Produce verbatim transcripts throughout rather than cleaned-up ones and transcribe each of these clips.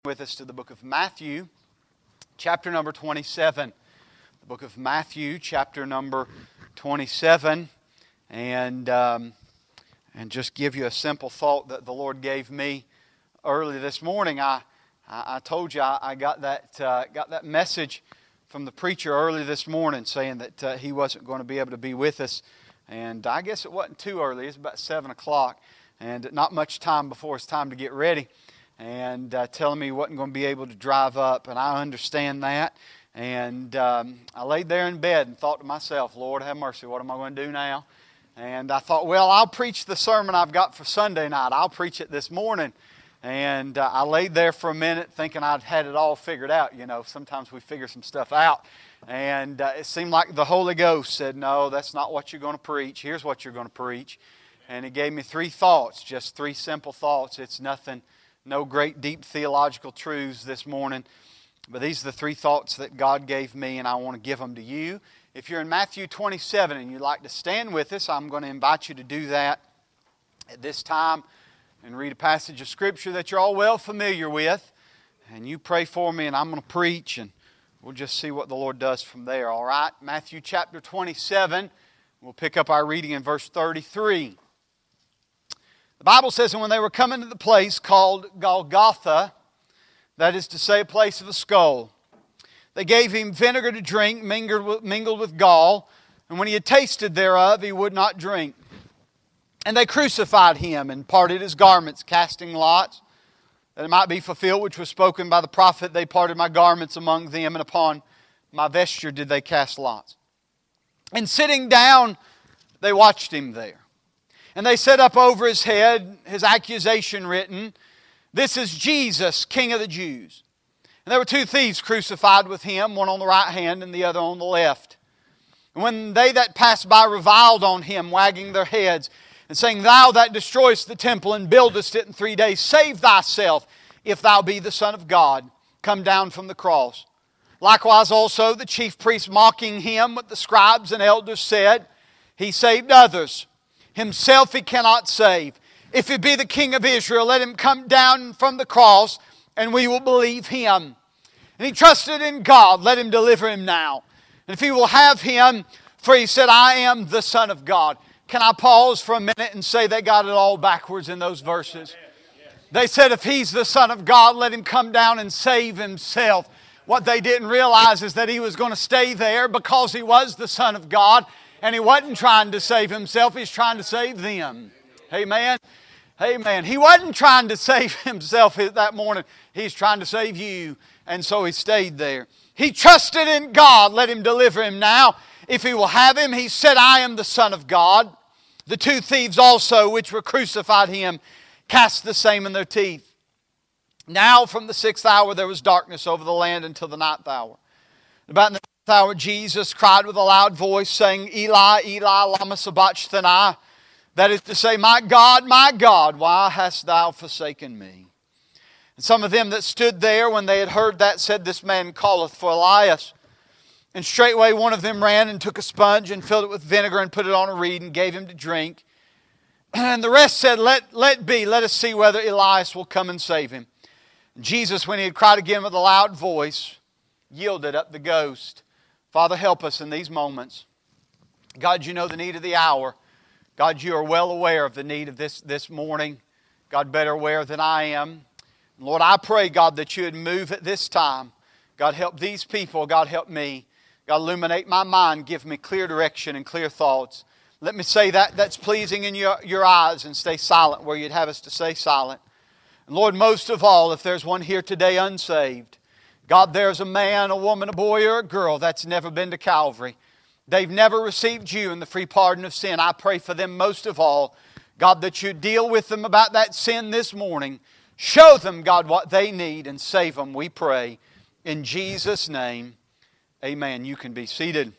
With us to the book of Matthew, chapter number twenty-seven. The book of Matthew, chapter number twenty-seven. And, um, and just give you a simple thought that the Lord gave me early this morning. I, I, I told you I, I got that uh, got that message from the preacher early this morning saying that uh, he wasn't going to be able to be with us. And I guess it wasn't too early. It's about seven o'clock. And not much time before it's time to get ready. And uh, telling me he wasn't going to be able to drive up. And I understand that. And um, I laid there in bed and thought to myself, Lord, have mercy, what am I going to do now? And I thought, well, I'll preach the sermon I've got for Sunday night. I'll preach it this morning. And uh, I laid there for a minute thinking I'd had it all figured out. You know, sometimes we figure some stuff out. And uh, it seemed like the Holy Ghost said, no, that's not what you're going to preach. Here's what you're going to preach. And He gave me three thoughts, just three simple thoughts. It's nothing, no great deep theological truths this morning. But these are the three thoughts that God gave me, and I want to give them to you. If you're in Matthew twenty-seven and you'd like to stand with us, I'm going to invite you to do that at this time and read a passage of Scripture that you're all well familiar with. And you pray for me, and I'm going to preach, and we'll just see what the Lord does from there, all right? Matthew chapter twenty-seven, we'll pick up our reading in verse thirty-three. The Bible says, and when they were coming to the place called Golgotha, that is to say, a place of a skull, they gave Him vinegar to drink, mingled with, mingled with gall, and when He had tasted thereof, He would not drink. And they crucified Him and parted His garments, casting lots, that it might be fulfilled, which was spoken by the prophet, they parted my garments among them, and upon my vesture did they cast lots. And sitting down, they watched Him there. And they set up over His head His accusation written, this is Jesus, King of the Jews. And there were two thieves crucified with Him, one on the right hand and the other on the left. And when they that passed by reviled on Him, wagging their heads, and saying, Thou that destroyest the temple and buildest it in three days, save thyself, if thou be the Son of God, come down from the cross. Likewise also the chief priests mocking Him, what the scribes and elders said, He saved others. Himself He cannot save. If He be the King of Israel, let Him come down from the cross, and we will believe Him. And he trusted in God, let Him deliver him now. And if He will have him, for He said, I am the Son of God. Can I pause for a minute and say they got it all backwards in those verses? They said if He's the Son of God, let Him come down and save Himself. What they didn't realize is that He was going to stay there because He was the Son of God. And He wasn't trying to save Himself, He's trying to save them. Amen. Amen. He wasn't trying to save Himself that morning. He's trying to save you. And so He stayed there. He trusted in God. Let Him deliver him now. If He will have him, He said, I am the Son of God. The two thieves also, which were crucified Him, cast the same in their teeth. Now from the sixth hour there was darkness over the land until the ninth hour. About in the ninth hour Jesus cried with a loud voice, saying, Eli, Eli, lama sabachthani. That is to say, My God, my God, why hast Thou forsaken me? And some of them that stood there, when they had heard that, said, This man calleth for Elias. And straightway one of them ran and took a sponge and filled it with vinegar and put it on a reed and gave him to drink. And the rest said, Let, let be, let us see whether Elias will come and save him. And Jesus, when He had cried again with a loud voice, yielded up the ghost. Father, help us in these moments. God, You know the need of the hour. God, You are well aware of the need of this, this morning. God, better aware than I am. Lord, I pray, God, that You would move at this time. God, help these people. God, help me. God, illuminate my mind. Give me clear direction and clear thoughts. Let me say that that's pleasing in your, your eyes and stay silent where You'd have us to stay silent. And Lord, most of all, if there's one here today unsaved, God, there's a man, a woman, a boy, or a girl that's never been to Calvary. They've never received You in the free pardon of sin. I pray for them most of all, God, that You deal with them about that sin this morning. Show them, God, what they need and save them, we pray. In Jesus' name, amen. You can be seated.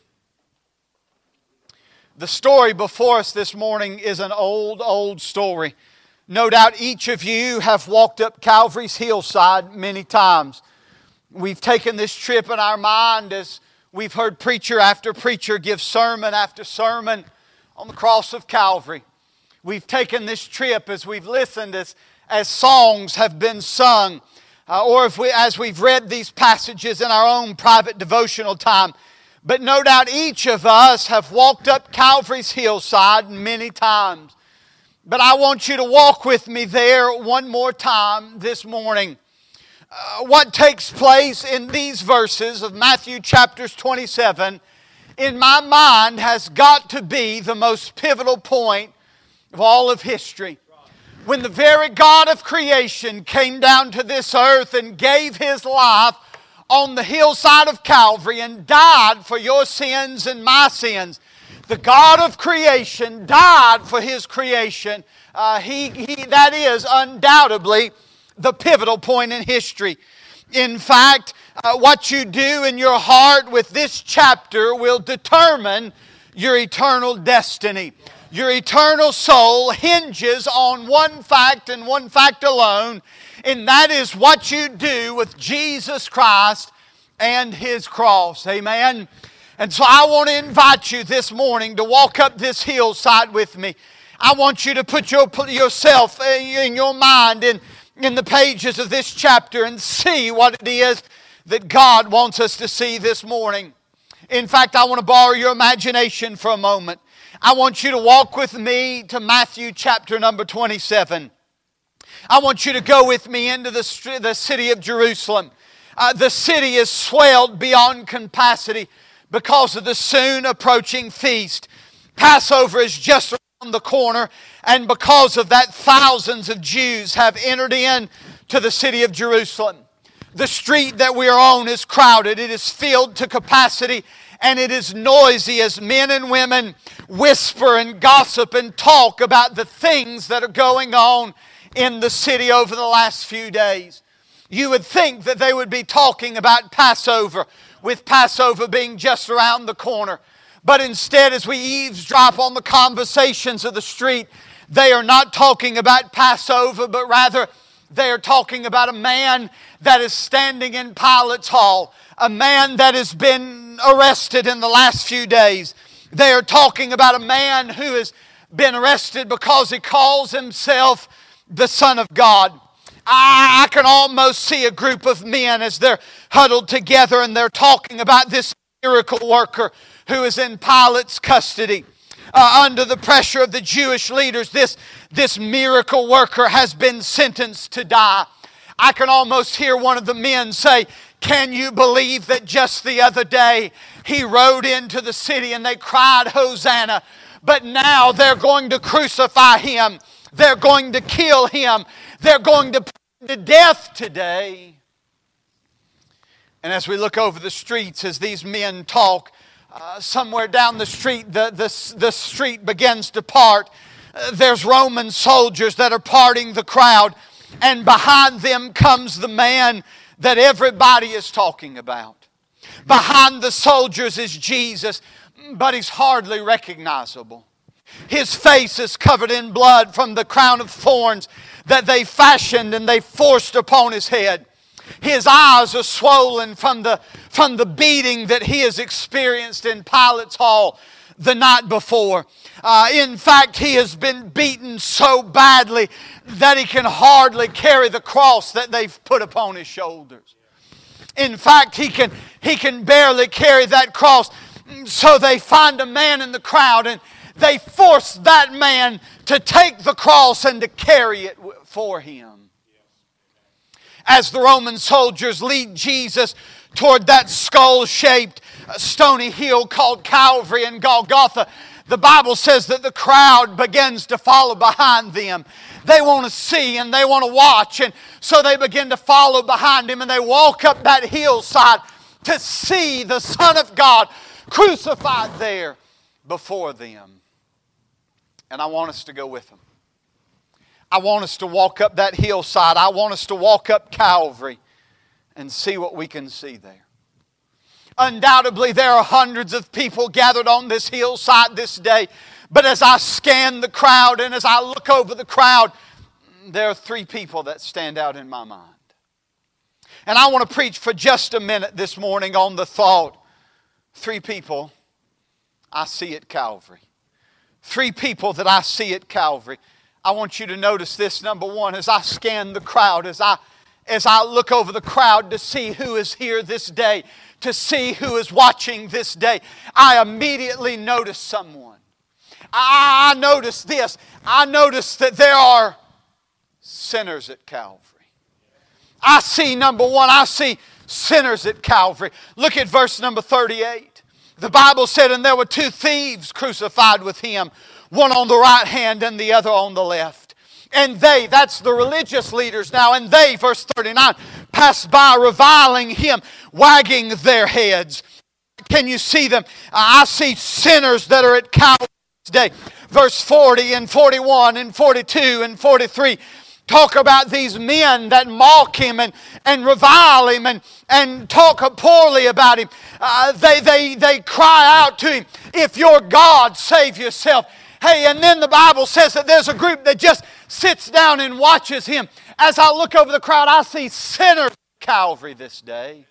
The story before us this morning is an old, old story. No doubt each of you have walked up Calvary's hillside many times. We've taken this trip in our mind as we've heard preacher after preacher give sermon after sermon on the cross of Calvary. We've taken this trip as we've listened as, as songs have been sung uh, or if we, as we've read these passages in our own private devotional time. But no doubt each of us have walked up Calvary's hillside many times. But I want you to walk with me there one more time this morning. Uh, what takes place in these verses of Matthew chapters twenty-seven, in my mind, has got to be the most pivotal point of all of history. When the very God of creation came down to this earth and gave His life on the hillside of Calvary and died for your sins and my sins. The God of creation died for His creation. Uh, he, he, that is undoubtedly the pivotal point in history. In fact, uh, what you do in your heart with this chapter will determine your eternal destiny. Your eternal soul hinges on one fact and one fact alone, and that is what you do with Jesus Christ and His cross. Amen. And so I want to invite you this morning to walk up this hillside with me. I want you to put your, yourself in your mind in, in the pages of this chapter and see what it is that God wants us to see this morning. In fact, I want to borrow your imagination for a moment. I want you to walk with me to Matthew chapter number twenty-seven. I want you to go with me into the, the city of Jerusalem. Uh, the city is swelled beyond capacity because of the soon approaching feast. Passover is just around the corner, and because of that, thousands of Jews have entered in to the city of Jerusalem. The street that we are on is crowded. It is filled to capacity, and it is noisy as men and women whisper and gossip and talk about the things that are going on in the city over the last few days. You would think that they would be talking about Passover, with Passover being just around the corner. But instead, as we eavesdrop on the conversations of the street, they are not talking about Passover, but rather they are talking about a man that is standing in Pilate's hall, a man that has been arrested in the last few days. They are talking about a man who has been arrested because he calls himself the Son of God. I, I can almost see a group of men as they're huddled together and they're talking about this miracle worker who is in Pilate's custody. Uh, under the pressure of the Jewish leaders, this, this miracle worker has been sentenced to die. I can almost hear one of the men say, "Can you believe that just the other day he rode into the city and they cried, 'Hosanna,' but now they're going to crucify him. They're going to kill him. They're going to put him to death today." And as we look over the streets, as these men talk, uh, somewhere down the street, the, the, the street begins to part. Uh, there's Roman soldiers that are parting the crowd. And behind them comes the man that everybody is talking about. Behind the soldiers is Jesus, but He's hardly recognizable. His face is covered in blood from the crown of thorns that they fashioned and they forced upon His head. His eyes are swollen from the, from the beating that He has experienced in Pilate's hall the night before. Uh, in fact, He has been beaten so badly that He can hardly carry the cross that they've put upon His shoulders. In fact, he can, he can barely carry that cross. So they find a man in the crowd and they force that man to take the cross and to carry it for him. As the Roman soldiers lead Jesus toward that skull-shaped stony hill called Calvary and Golgotha, the Bible says that the crowd begins to follow behind them. They want to see and they want to watch, and so they begin to follow behind Him and they walk up that hillside to see the Son of God crucified there before them. And I want us to go with them. I want us to walk up that hillside. I want us to walk up Calvary and see what we can see there. Undoubtedly, there are hundreds of people gathered on this hillside this day. But as I scan the crowd and as I look over the crowd, there are three people that stand out in my mind. And I want to preach for just a minute this morning on the thought, three people I see at Calvary. Three people that I see at Calvary. I want you to notice this, number one, as I scan the crowd, as I as I look over the crowd to see who is here this day, to see who is watching this day, I immediately notice someone. I, I notice this. I notice that there are sinners at Calvary. I see, number one, I see sinners at Calvary. Look at verse number thirty-eight. The Bible said, and there were two thieves crucified with Him, one on the right hand and the other on the left. And they, that's the religious leaders now, and they, verse thirty-nine, passed by reviling Him, wagging their heads. Can you see them? I see sinners that are at Calvary today. Verse forty and forty-one and forty-two and forty-three talk about these men that mock Him and, and revile Him and, and talk poorly about Him. Uh, they, they, they cry out to Him, if you're God, save yourself. Hey, and then the Bible says that there's a group that just sits down and watches Him. As I look over the crowd, I see sinners at Calvary this day.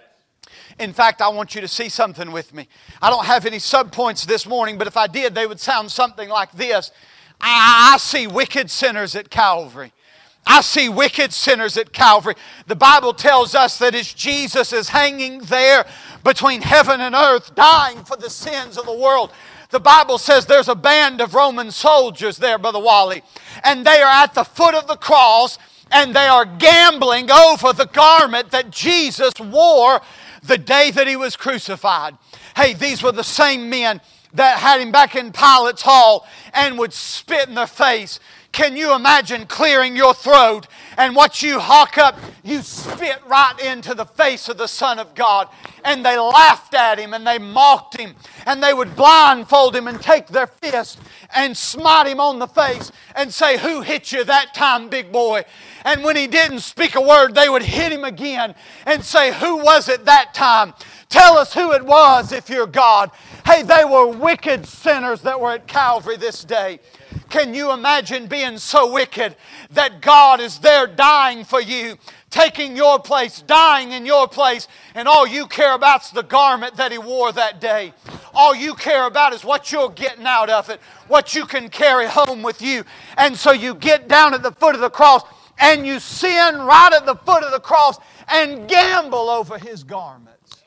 In fact, I want you to see something with me. I don't have any subpoints this morning, but if I did, they would sound something like this. I, I see wicked sinners at Calvary. I see wicked sinners at Calvary. The Bible tells us that as Jesus is hanging there between heaven and earth, dying for the sins of the world, the Bible says there's a band of Roman soldiers there, Brother Wally, and they are at the foot of the cross, and they are gambling over the garment that Jesus wore the day that He was crucified. Hey, these were the same men that had Him back in Pilate's hall and would spit in their face. Can you imagine clearing your throat and what you hawk up, you spit right into the face of the Son of God. And they laughed at Him and they mocked Him. And they would blindfold Him and take their fist and smite Him on the face and say, who hit you that time, big boy? And when He didn't speak a word, they would hit Him again and say, who was it that time? Tell us who it was if you're God. Hey, they were wicked sinners that were at Calvary this day. Can you imagine being so wicked that God is there dying for you, taking your place, dying in your place, and all you care about is the garment that He wore that day. All you care about is what you're getting out of it, what you can carry home with you. And so you get down at the foot of the cross and you sin right at the foot of the cross and gamble over His garments.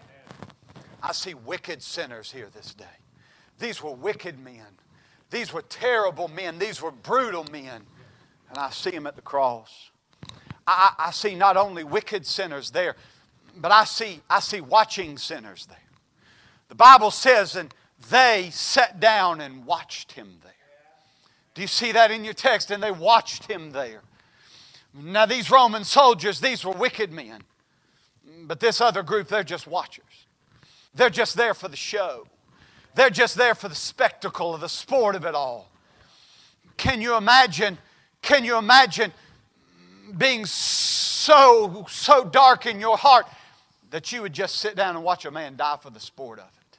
I see wicked sinners here this day. These were wicked men. These were terrible men. These were brutal men. And I see them at the cross. I, I see not only wicked sinners there, but I see, I see watching sinners there. The Bible says, and they sat down and watched Him there. Do you see that in your text? And they watched Him there. Now these Roman soldiers, these were wicked men. But this other group, they're just watchers. They're just there for the show. They're just there for the spectacle of the sport of it all. Can you imagine, can you imagine being so, so dark in your heart that you would just sit down and watch a man die for the sport of it?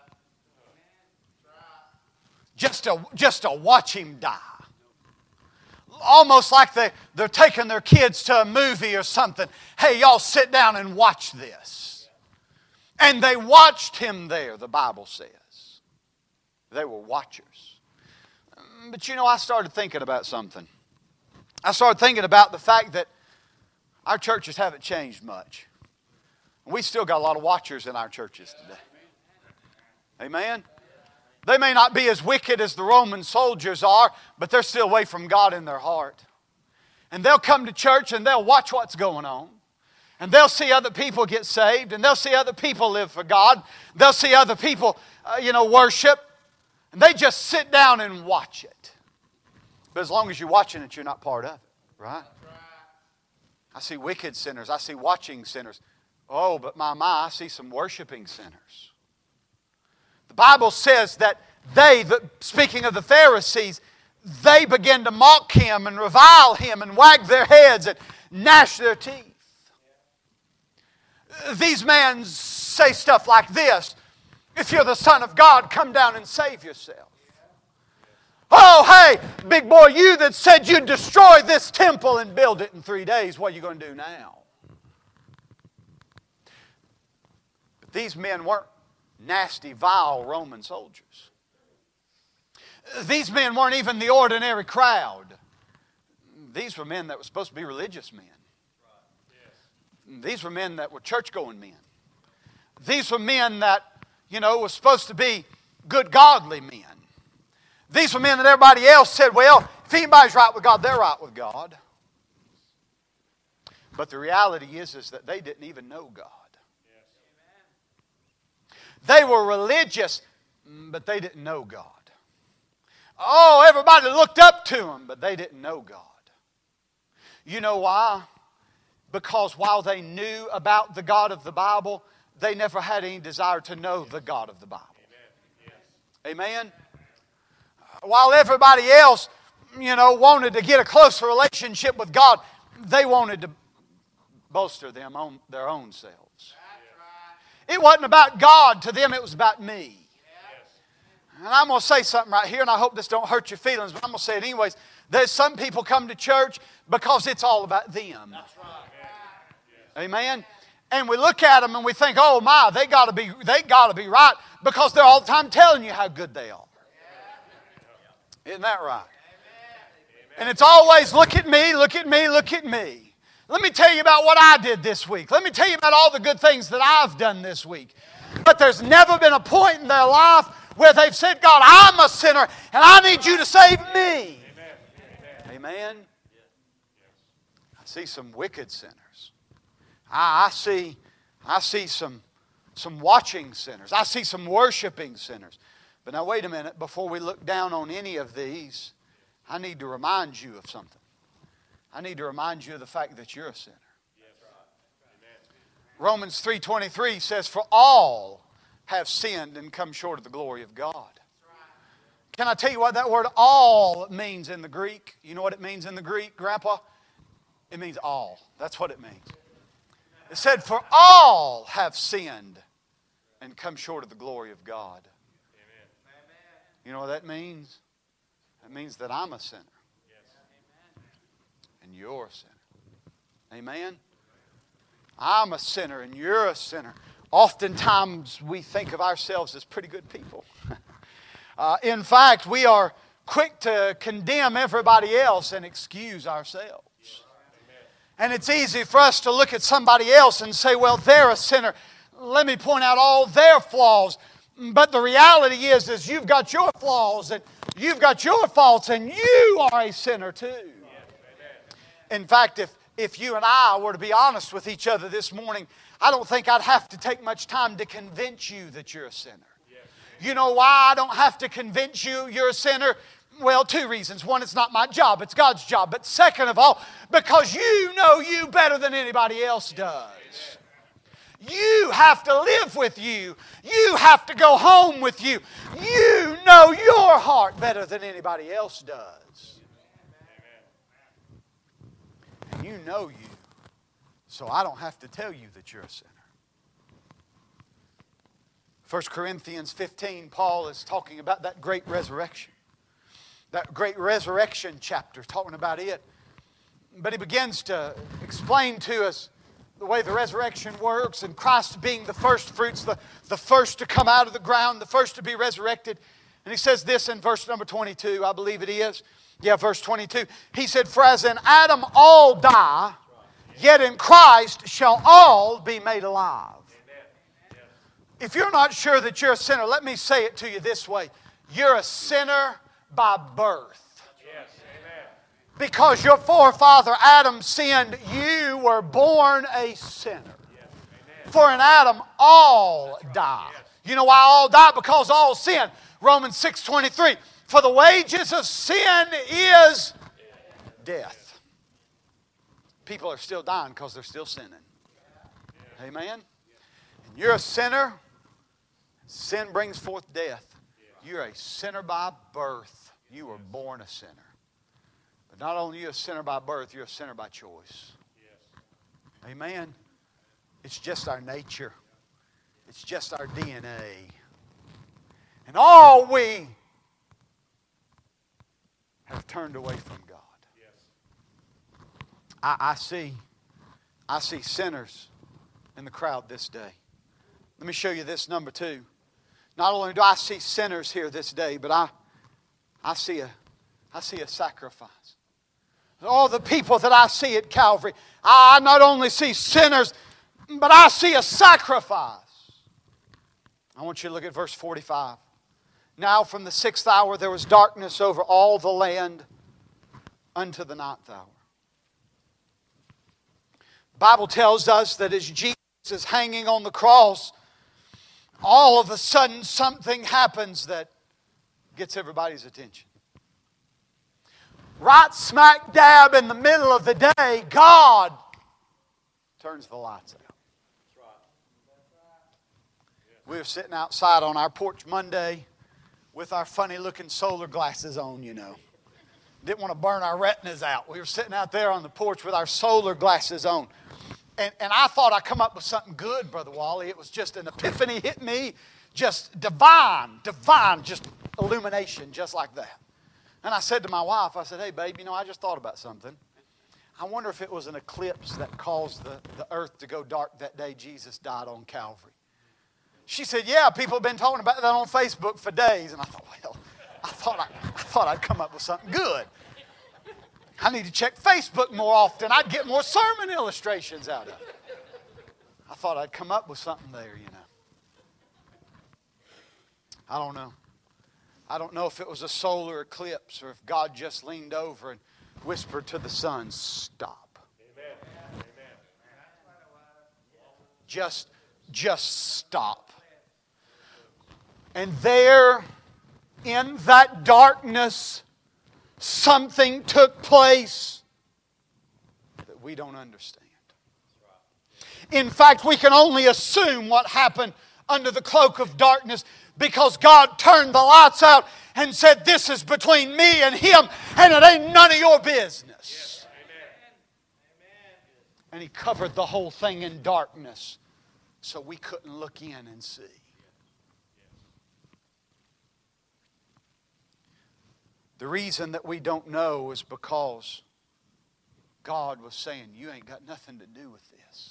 Just to, just to watch him die. Almost like they, they're taking their kids to a movie or something. Hey, y'all sit down and watch this. And they watched him there, the Bible says. They were watchers. But you know, I started thinking about something. I started thinking about the fact that our churches haven't changed much. We still got a lot of watchers in our churches today. Amen? They may not be as wicked as the Roman soldiers are, but they're still away from God in their heart. And they'll come to church and they'll watch what's going on. And they'll see other people get saved. And they'll see other people live for God. They'll see other people, uh, you know, worship. And they just sit down and watch it. But as long as you're watching it, you're not part of it, right? I see wicked sinners. I see watching sinners. Oh, but my, my, I see some worshiping sinners. The Bible says that they, the, speaking of the Pharisees, they began to mock Him and revile Him and wag their heads and gnash their teeth. These men say stuff like this. If you're the Son of God, come down and save yourself. Oh, hey, big boy, you that said you'd destroy this temple and build it in three days, what are you going to do now? But these men weren't nasty, vile Roman soldiers. These men weren't even the ordinary crowd. These were men that were supposed to be religious men. These were men that were church-going men. These were men that, you know, were supposed to be good, godly men. These were men that everybody else said, well, if anybody's right with God, they're right with God. But the reality is, is that they didn't even know God. They were religious, but they didn't know God. Oh, everybody looked up to them, but they didn't know God. You know why? Because while they knew about the God of the Bible, they never had any desire to know the God of the Bible. Amen? While everybody else, you know, wanted to get a closer relationship with God, they wanted to bolster them on their own selves. It wasn't about God to them, it was about me. And I'm going to say something right here, and I hope this don't hurt your feelings, but I'm going to say it anyways. There's some people come to church because it's all about them. Amen? And we look at them and we think, oh my, they got to be they got to be right because they're all the time telling you how good they are. Isn't that right? And it's always, look at me, look at me, look at me. Let me tell you about what I did this week. Let me tell you about all the good things that I've done this week. But there's never been a point in their life where they've said, God, I'm a sinner and I need you to save me. Amen. Amen. I see some wicked sinners. I, I see, I see some, some watching sinners. I see some worshiping sinners. But now wait a minute, before we look down on any of these, I need to remind you of something. I need to remind you of the fact that you're a sinner. Romans three twenty-three says, for all have sinned and come short of the glory of God. Can I tell you what that word all means in the Greek? You know what it means in the Greek, Grandpa? It means all. That's what it means. It said, for all have sinned and come short of the glory of God. You know what that means? That means that I'm a sinner. And you're a sinner. Amen? I'm a sinner and you're a sinner. Oftentimes we think of ourselves as pretty good people. uh, in fact, we are quick to condemn everybody else and excuse ourselves. And it's easy for us to look at somebody else and say, well, they're a sinner. Let me point out all their flaws. But the reality is, is you've got your flaws and you've got your faults and you are a sinner too. In fact, if, if you and I were to be honest with each other this morning, I don't think I'd have to take much time to convince you that you're a sinner. You know why I don't have to convince you you're a sinner? Well, two reasons. One, it's not my job, it's God's job. But second of all, because you know you better than anybody else does. You have to live with you. You have to go home with you. You know your heart better than anybody else does. And you know you. So I don't have to tell you that you're a sinner. First Corinthians fifteen, Paul is talking about that great resurrection. That great resurrection chapter, talking about it. But he begins to explain to us the way the resurrection works and Christ being the first fruits, the, the first to come out of the ground, the first to be resurrected. And he says this in verse number twenty-two, I believe it is. Yeah, verse twenty-two. He said, for as in Adam all die, yet in Christ shall all be made alive. If you're not sure that you're a sinner, let me say it to you this way. You're a sinner by birth. Because your forefather Adam sinned, you were born a sinner. For in Adam all die. You know why all die? Because all sin. Romans six twenty-three. For the wages of sin is death. People are still dying because they're still sinning. Amen? And you're a sinner. Sin brings forth death. You're a sinner by birth. You were born a sinner. But not only are you a sinner by birth, you're a sinner by choice. Amen? It's just our nature. It's just our D N A. And all we have turned away from God. I, I see, I see sinners in the crowd this day. Let me show you this number two. Not only do I see sinners here this day, but I, I see a, I see a sacrifice. All the people that I see at Calvary, I not only see sinners, but I see a sacrifice. I want you to look at verse forty-five. Now from the sixth hour there was darkness over all the land unto the ninth hour. The Bible tells us that as Jesus is hanging on the cross, all of a sudden something happens that gets everybody's attention. Right smack dab in the middle of the day, God turns the lights out. We were sitting outside on our porch Monday with our funny looking solar glasses on, you know. Didn't want to burn our retinas out. We were sitting out there on the porch with our solar glasses on. And, and I thought I'd come up with something good, Brother Wally. It was just an epiphany hit me. Just divine, divine, just illumination, just like that. And I said to my wife, I said, hey, babe, you know, I just thought about something. I wonder if it was an eclipse that caused the, the earth to go dark that day Jesus died on Calvary. She said, yeah, people have been talking about that on Facebook for days. And I thought, well, I thought, I, I thought I'd come up with something good. I need to check Facebook more often. I'd get more sermon illustrations out of it. I thought I'd come up with something there, you know. I don't know. I don't know if it was a solar eclipse or if God just leaned over and whispered to the sun, stop. Amen. Amen. Just, just stop. And there, in that darkness, something took place that we don't understand. In fact, we can only assume what happened under the cloak of darkness because God turned the lights out and said, this is between me and him, and it ain't none of your business. Yes. And he covered the whole thing in darkness so we couldn't look in and see. The reason that we don't know is because God was saying, you ain't got nothing to do with this.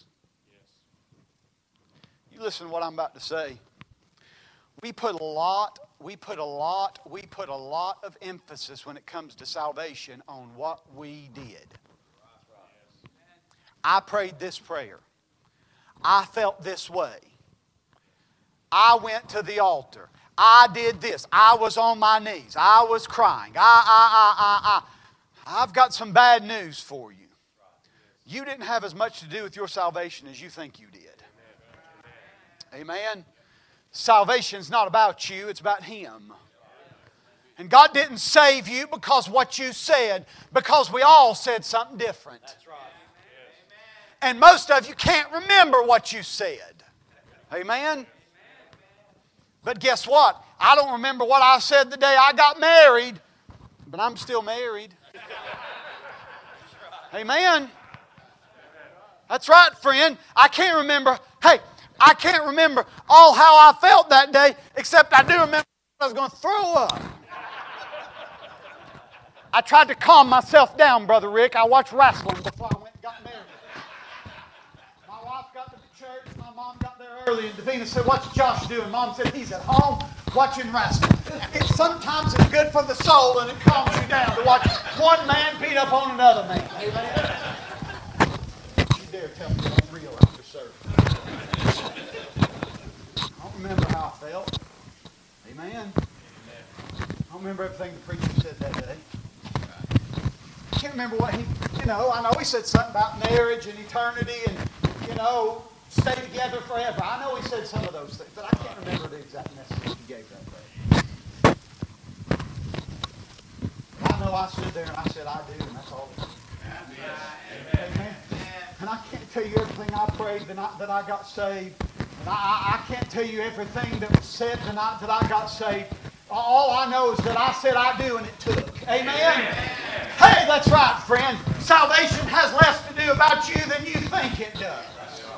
You listen to what I'm about to say. We put a lot, we put a lot, we put a lot of emphasis when it comes to salvation on what we did. I prayed this prayer. I felt this way. I went to the altar. I did this. I was on my knees. I was crying. I, I, I, I, I. I've got some bad news for you. You didn't have as much to do with your salvation as you think you did. Amen. Salvation's not about you, it's about Him. And God didn't save you because what you said, because we all said something different. That's right. And most of you can't remember what you said. Amen. But guess what? I don't remember what I said the day I got married, but I'm still married. Amen. That's right, friend. I can't remember. Hey, I can't remember all how I felt that day, except I do remember I was going to throw up. I tried to calm myself down, Brother Rick. I watched wrestling before I went and got married. My wife got to the church. My mom got there early, and Davina said, what's Josh doing? Mom said, he's at home watching wrestling. It, sometimes it's good for the soul, and it calms you down to watch one man beat up on another man. Amen? You dare tell me I'm real after service. I don't remember how I felt. Amen. I don't remember everything the preacher said that day. I can't remember what he, you know, I know he said something about marriage and eternity and, you know, stay together forever. I know he said some of those things, but I can't remember the exact message he gave that day. I know I stood there and I said, I do, and that's all. Amen. Amen. And I can't tell you everything I prayed the night that I got saved. And I, I can't tell you everything that was said the night that I got saved. All I know is that I said I do and it took. Amen? Amen. Hey, that's right, friend. Salvation has less to do about you than you think it does.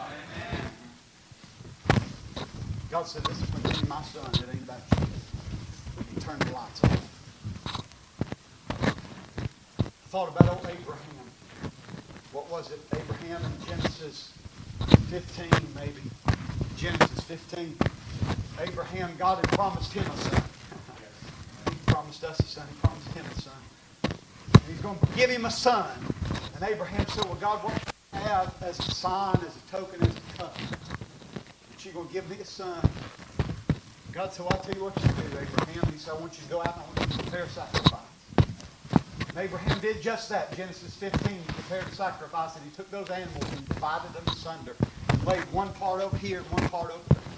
God said, this is between my son. It ain't about you. He turned the lights off. I thought about old Abraham. What was it? Abraham in Genesis fifteen, maybe. Genesis fifteen. Abraham, God had promised him a son. He promised us a son. He promised him a son. He's going to give him a son. And Abraham said, well, God, what do you have as a sign, as a token, as a covenant? That you're going to give me a son. God said, well, I'll tell you what you do, Abraham. He said, I want you to go out and I want you to prepare a sacrifice. And Abraham did just that. Genesis fifteen, he prepared a sacrifice, and he took those animals and divided them asunder. And laid one part over here and one part over there.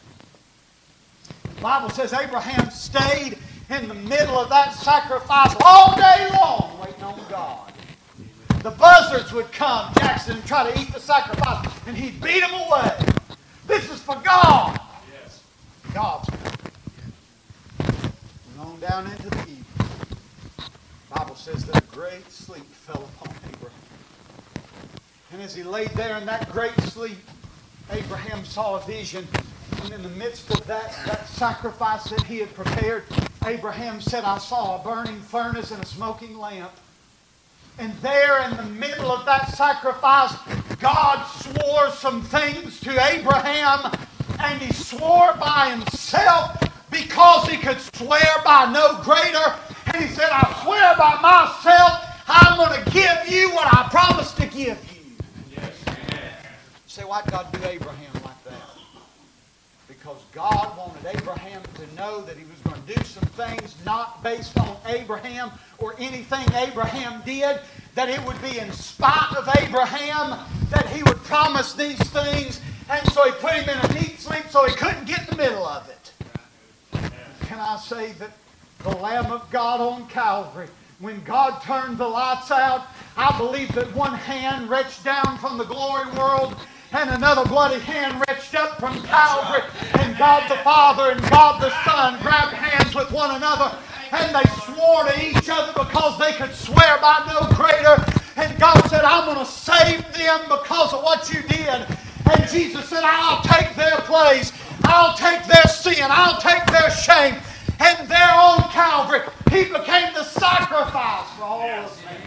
The Bible says Abraham stayed in the middle of that sacrifice all day long waiting on God. The buzzards would come, Jackson, and try to eat the sacrifice, and he'd beat them away. This is for God. Yes. God's coming. Went on down into the evening. The Bible says that a great sleep fell upon Abraham. And as he laid there in that great sleep, Abraham saw a vision. And in the midst of that, that sacrifice that he had prepared, Abraham said, I saw a burning furnace and a smoking lamp. And there in the middle of that sacrifice, God swore some things to Abraham. And he swore by himself because he could swear by no greater. And he said, I swear by myself, I'm going to give you what I promised to give you. Yes. Say, why did God do Abraham like that? Because God wanted Abraham to know that he was going to do some things not based on Abraham or anything Abraham did, that it would be in spite of Abraham that he would promise these things. And so he put him in a deep sleep so he couldn't get in the middle of it. Can I say that the Lamb of God on Calvary, when God turned the lights out, I believe that one hand reached down from the glory world and another bloody hand reached up from Calvary, and God the Father and God the Son grabbed hands with one another, and they swore to each other because they could swear by no greater. And God said, I'm going to save them because of what you did. And Jesus said, I'll take their place. I'll take their sin. I'll take their shame. And there on Calvary, he became the sacrifice for all of men.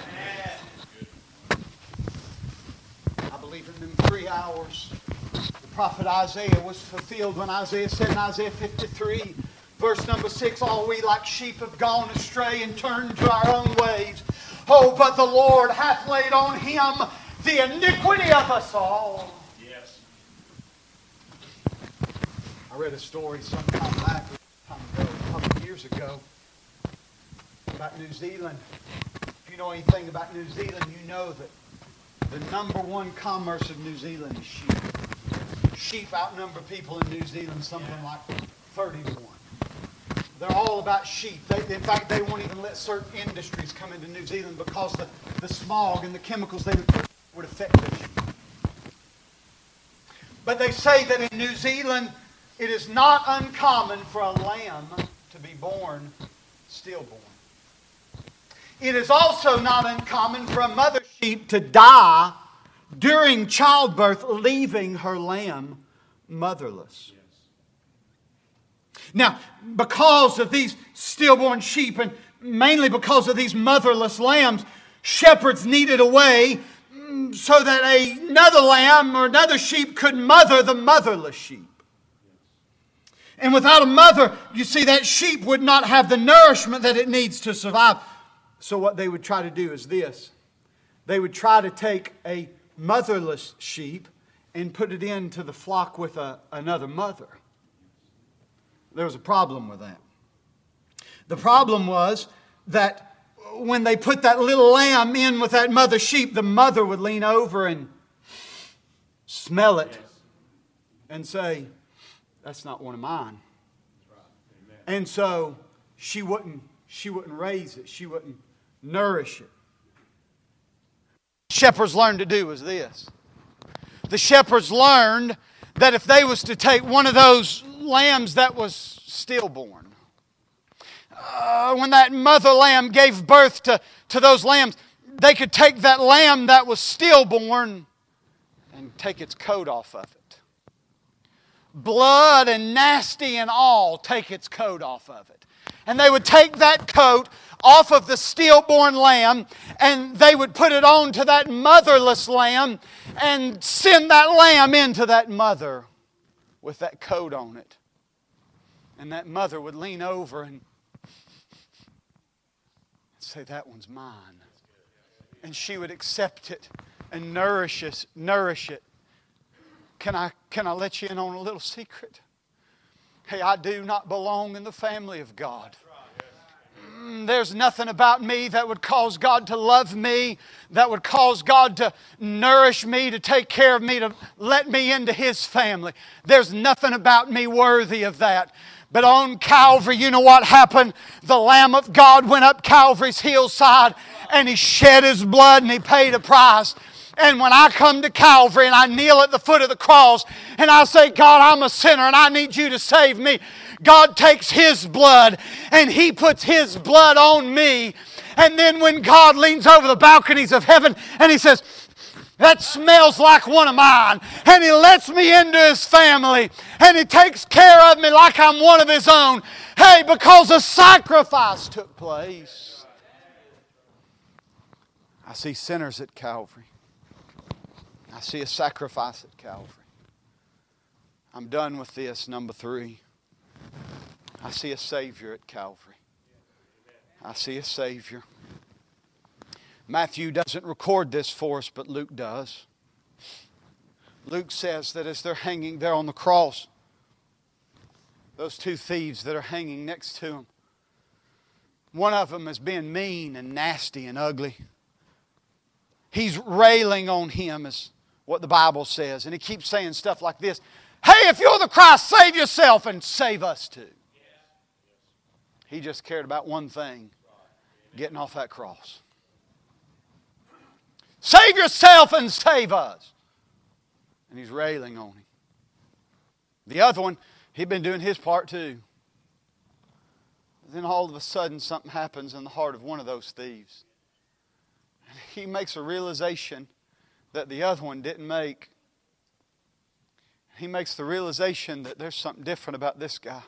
I believe in them three hours, the prophet Isaiah was fulfilled when Isaiah said in Isaiah fifty-three, verse number six, all we like sheep have gone astray and turned to our own ways. Oh, but the Lord hath laid on him the iniquity of us all. Yes. I read a story some time back, time ago, a couple of years ago, about New Zealand. If you know anything about New Zealand, you know that the number one commerce of New Zealand is sheep. Sheep outnumber people in New Zealand something like thirty to one. They're all about sheep. They, in fact, they won't even let certain industries come into New Zealand because the, the smog and the chemicals they would put would affect their sheep. But they say that in New Zealand, it is not uncommon for a lamb to be born stillborn. It is also not uncommon for a mother sheep to die during childbirth, leaving her lamb motherless. Now, because of these stillborn sheep, and mainly because of these motherless lambs, shepherds needed a way so that another lamb or another sheep could mother the motherless sheep. And without a mother, you see, that sheep would not have the nourishment that it needs to survive. So what they would try to do is this. They would try to take a motherless sheep and put it into the flock with a, another mother. There was a problem with that. The problem was that when they put that little lamb in with that mother sheep, the mother would lean over and smell it and say, that's not one of mine. And so she wouldn't, she wouldn't raise it. She wouldn't nourish it. Shepherds learned to do was this. The shepherds learned that if they was to take one of those lambs that was stillborn, uh, when that mother lamb gave birth to, to those lambs, they could take that lamb that was stillborn and take its coat off of it. Blood and nasty and all, take its coat off of it. And they would take that coat off of the stillborn lamb and they would put it on to that motherless lamb and send that lamb into that mother with that coat on it. And that mother would lean over and say, that one's mine. And she would accept it and nourish it, nourish it. Can I, can I let you in on a little secret? Hey, I do not belong in the family of God. Mm, There's nothing about me that would cause God to love me, that would cause God to nourish me, to take care of me, to let me into His family. There's nothing about me worthy of that. But on Calvary, you know what happened? The Lamb of God went up Calvary's hillside and He shed His blood and He paid a price. And when I come to Calvary and I kneel at the foot of the cross and I say, God, I'm a sinner and I need You to save me, God takes His blood and He puts His blood on me. And then when God leans over the balconies of heaven and He says, that smells like one of mine, and He lets me into His family and He takes care of me like I'm one of His own. Hey, because a sacrifice took place. I see sinners at Calvary. I see a sacrifice at Calvary. I'm done with this, number three. I see a Savior at Calvary. I see a Savior. Matthew doesn't record this for us, but Luke does. Luke says that as they're hanging there on the cross, those two thieves that are hanging next to Him, one of them is being mean and nasty and ugly. He's railing on Him, is what the Bible says. And he keeps saying stuff like this. Hey, if you're the Christ, save yourself and save us too. He just cared about one thing. Getting off that cross. Save yourself and save us. And he's railing on him. The other one, he'd been doing his part too. Then all of a sudden something happens in the heart of one of those thieves. And he makes a realization that the other one didn't make. He makes the realization that there's something different about this guy.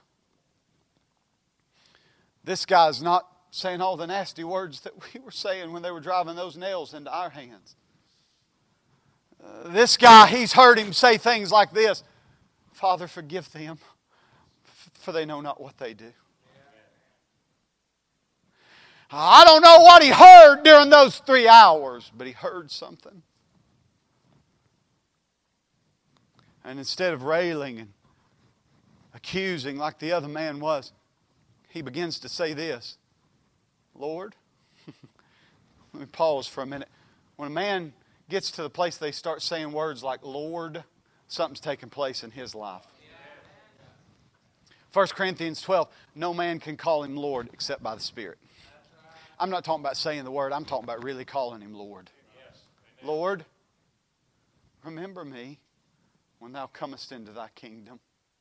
This guy's not saying all the nasty words that we were saying when they were driving those nails into our hands. Uh, this guy, he's heard him say things like this. Father, forgive them, for they know not what they do. I don't know what he heard during those three hours, but he heard something. And instead of railing and accusing like the other man was, he begins to say this. Lord, let me pause for a minute. When a man gets to the place they start saying words like Lord, something's taking place in his life. First Corinthians twelve, no man can call Him Lord except by the Spirit. I'm not talking about saying the word, I'm talking about really calling Him Lord. Lord, remember me when Thou comest into Thy kingdom.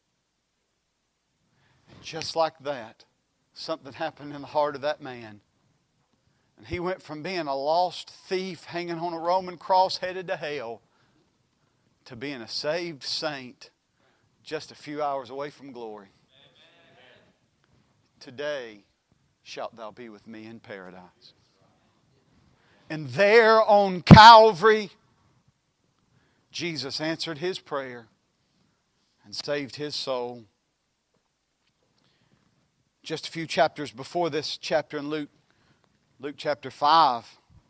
And just like that, something happened in the heart of that man. And he went from being a lost thief hanging on a Roman cross headed to hell to being a saved saint just a few hours away from glory. Amen. Today shalt thou be with me in paradise. And there on Calvary, Jesus answered his prayer and saved his soul. Just a few chapters before this chapter in Luke, Luke chapter five,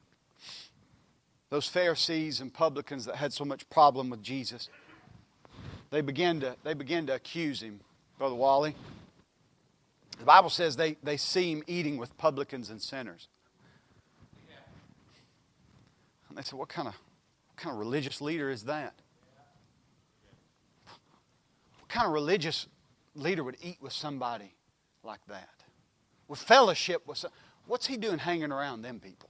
those Pharisees and publicans that had so much problem with Jesus, they began to, they began to accuse Him, Brother Wally. The Bible says they, they see Him eating with publicans and sinners. And they said, what kind of, what kind of religious leader is that? What kind of religious leader would eat with somebody like that? With fellowship with some, what's he doing hanging around them people?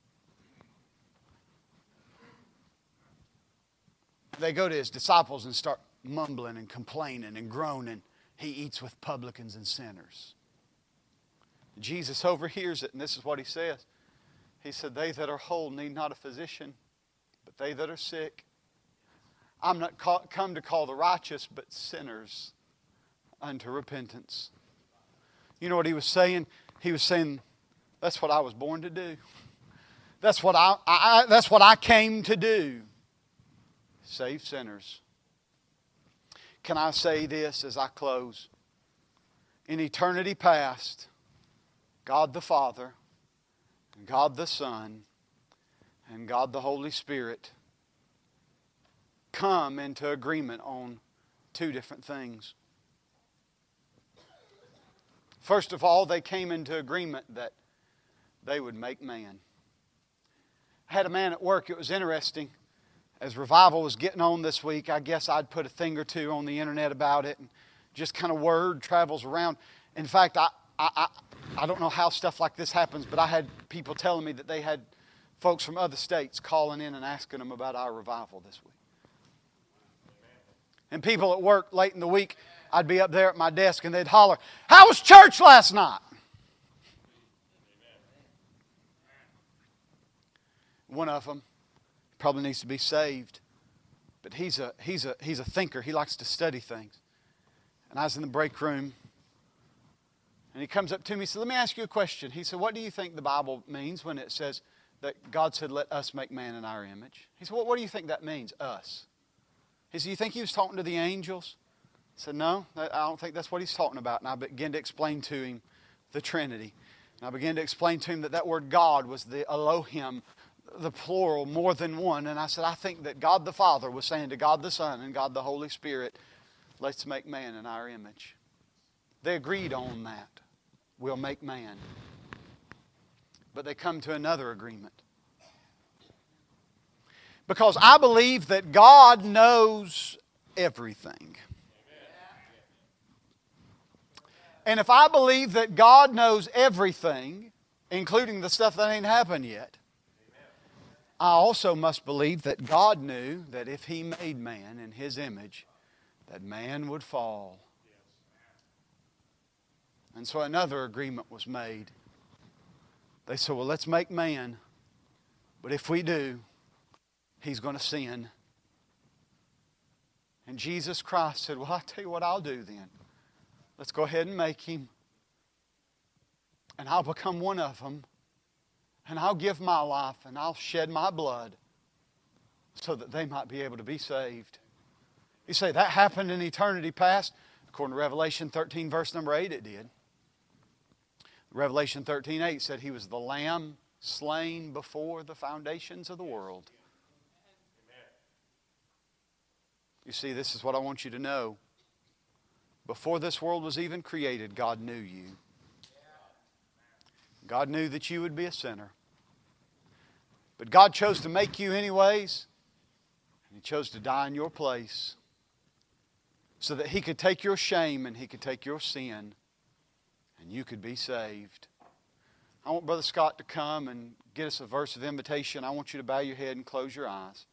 They go to His disciples and start mumbling and complaining and groaning. He eats with publicans and sinners. Jesus overhears it, and this is what He says. He said, they that are whole need not a physician, but they that are sick. I'm not call, come to call the righteous, but sinners unto repentance. You know what He was saying? He was saying, that's what I was born to do. That's what I, I that's what I came to do. Save sinners. Can I say this as I close? In eternity past, God the Father God the Son, and God the Holy Spirit come into agreement on two different things. First of all, they came into agreement that they would make man. I had a man at work, it was interesting. As revival was getting on this week, I guess I'd put a thing or two on the internet about it, and just kind of word travels around. In fact, I, I, I, I don't know how stuff like this happens, but I had people telling me that they had folks from other states calling in and asking them about our revival this week. And people at work late in the week, I'd be up there at my desk and they'd holler, "How was church last night?" One of them probably needs to be saved, but he's a he's a he's a thinker. He likes to study things. And I was in the break room, and he comes up to me and said, "Let me ask you a question." He said, "What do you think the Bible means when it says that God said, 'Let us make man in our image'?" He said, "Well, what do you think that means, us?" He said, "You think he was talking to the angels?" I said, "No, I don't think that's what he's talking about." And I began to explain to him the Trinity. And I began to explain to him that that word God was the Elohim, the plural, more than one. And I said, I think that God the Father was saying to God the Son and God the Holy Spirit, "Let's make man in our image." They agreed on that. We'll make man. But they come to another agreement. Because I believe that God knows everything. And if I believe that God knows everything, including the stuff that ain't happened yet, I also must believe that God knew that if He made man in His image, that man would fall. And so another agreement was made. They said, well, let's make man, but if we do, he's going to sin. And Jesus Christ said, well, I'll tell you what I'll do then. Let's go ahead and make him, and I'll become one of them, and I'll give my life, and I'll shed my blood so that they might be able to be saved. You say, that happened in eternity past? According to Revelation thirteen, verse number eight, it did. Revelation thirteen, eight said he was the Lamb slain before the foundations of the world. You see, this is what I want you to know. Before this world was even created, God knew you. God knew that you would be a sinner. But God chose to make you anyways, and He chose to die in your place so that He could take your shame and He could take your sin and you could be saved. I want Brother Scott to come and get us a verse of invitation. I want you to bow your head and close your eyes.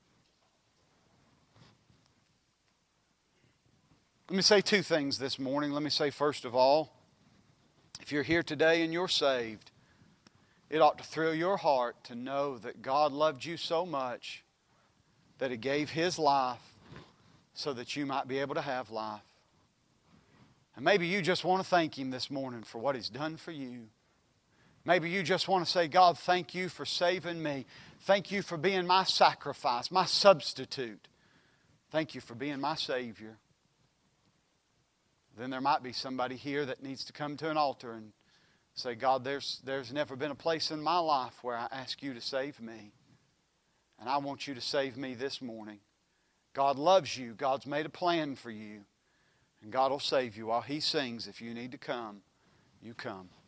Let me say two things this morning. Let me say, first of all, if you're here today and you're saved, it ought to thrill your heart to know that God loved you so much that He gave His life so that you might be able to have life. And maybe you just want to thank Him this morning for what He's done for you. Maybe you just want to say, God, thank you for saving me. Thank you for being my sacrifice, my substitute. Thank you for being my Savior. Then there might be somebody here that needs to come to an altar and say, God, there's, there's never been a place in my life where I ask you to save me. And I want you to save me this morning. God loves you. God's made a plan for you. And God will save you while He sings. If you need to come, you come.